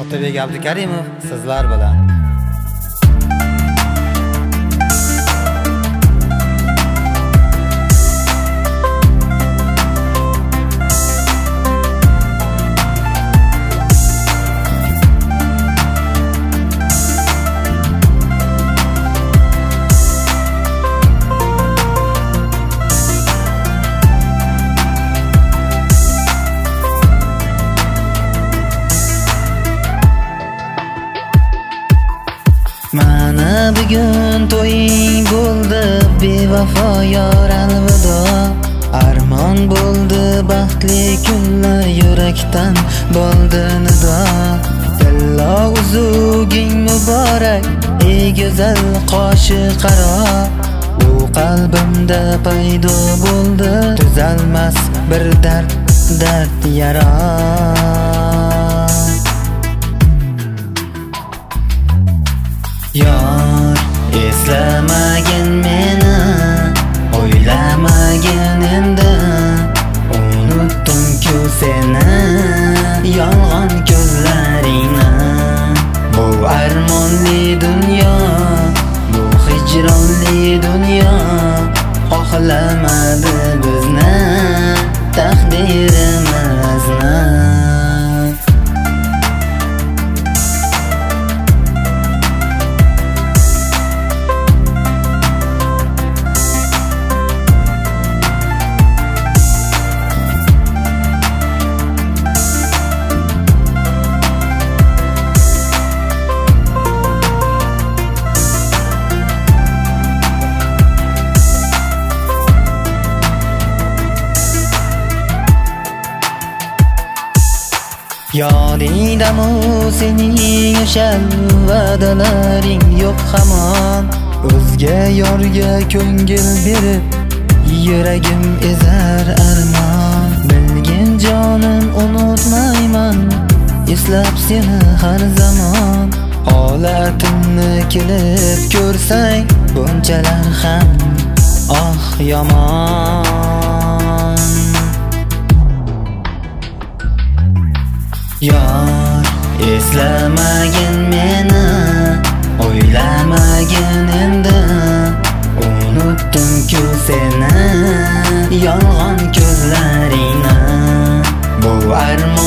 Otabek Abdukarimov sizlar bilan. Mana bugun to'ying bo'ldi, bevafo yor alvido. Armon bo'ldi baxtli kunlar, yurakdan bo'ldi nido. Tillo uzuging muborak, ey go'zal qoshi qaro. U qalbimda paydo bo'ldi, tuzalmas bir dard yara. Yor, eslamagin meni, o'ylamagin endi. Unutdim-ku seni, yolg'on ko'zlaringni. Bu armonli dunyo, bu hijronli dunyo xohlamadi bizni, taqdirimizni. Yodingdamu sening o'sha va'dalaring yo'q hamon. O'zga yorga ko'ngil berib, yuragim ezar armon. Bilgin jonim unutmayman, eslab seni har zamon. Holatimni kelib ko'rsang, bunchalar ham yomon. Yor, eslamagin meni, o'ylamagin endi. Unutdim-ku seni, yolg'on ko'zlaringni. Bu armon